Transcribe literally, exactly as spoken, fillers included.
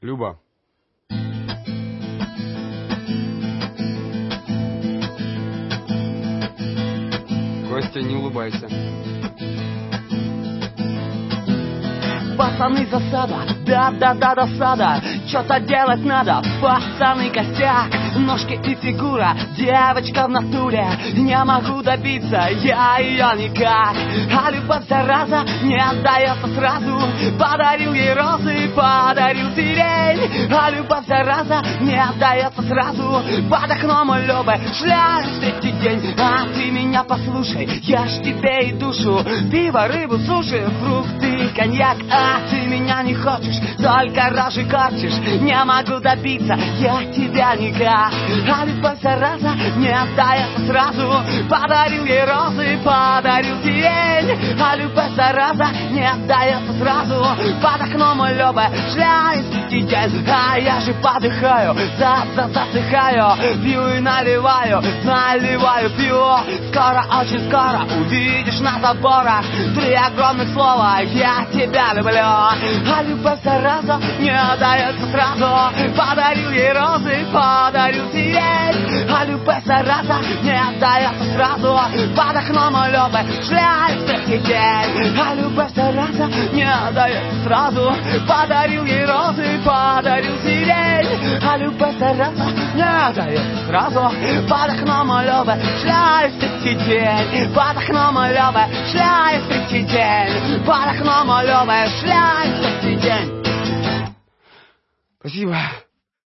Люба. Костя, не улыбайся. Пацаны, засада, да-да-да, досада. Чё-то делать надо, пацаны, костяк. Ножки и фигура, девочка в натуре. Не могу добиться, я ее никак. А любовь, зараза, не отдается сразу. Подарил ей розы, подарил сирень. А любовь, зараза, не отдается сразу. Под окном Любы шляюсь третий день. А ты меня послушай, я ж тебе и душу. Пиво, рыбу, суши, фрукты, коньяк. А ты меня не хочешь, только рожи корчишь. Не могу добиться, я тебя никак. А любовь, зараза, не отдается сразу. Подарил ей розы, подарил сирень. А любовь, зараза, не отдается сразу. Под окном Любы шляюсь третий день. А я же подыхаю, за за засыхаю. Пью и наливаю, наливаю, пью. Скоро, очень скоро увидишь на заборах три огромных слова: я тебя люблю. А любовь, зараза, не отдается сразу. Подарил ей розы, подарил сирень. А любовь, зараза, не отдается сразу. Под окном Любы шляюсь третий день. А любовь, зараза, не отдается сразу. Подарил ей розы, подарил сирень. А любовь, зараза, не отдается сразу. Под окном Любы шляюсь третий день. Под окном Любы шляюсь третий день. Под окном Любы шляюсь третий день. Спасибо.